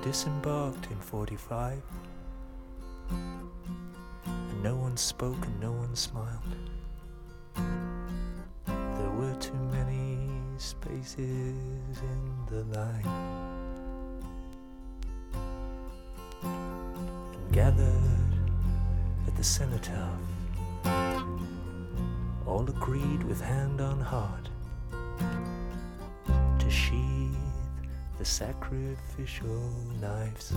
disembarked in 45, and no one spoke and no one smiled. There were too many spaces in the line. And gathered at the cenotaph, all agreed with hand on heart to sheathe the sacrificial knives.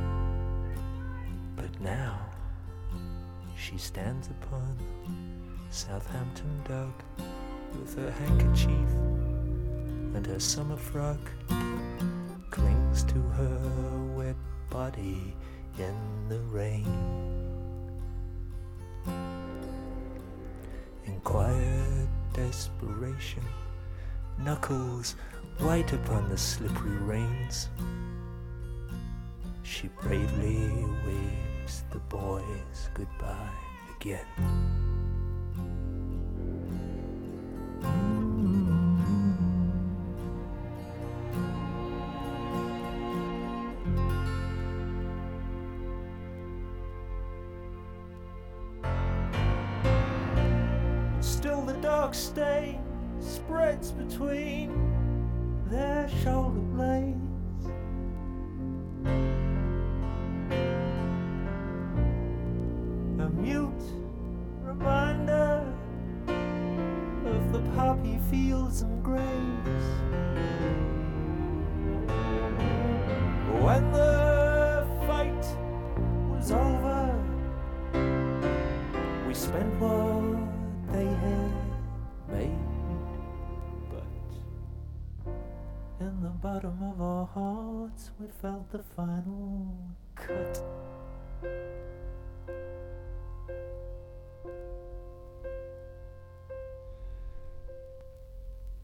But now she stands upon Southampton Dock with her handkerchief, and her summer frock clings to her wet body in the rain. In quiet desperation, knuckles white upon the slippery reins, she bravely waves the boys goodbye again. Still the dark stain spreads between their shoulder blades. A mute reminder of the poppy fields and graves. When the fight was over, we spent what they had made, but in the bottom of our hearts we felt the final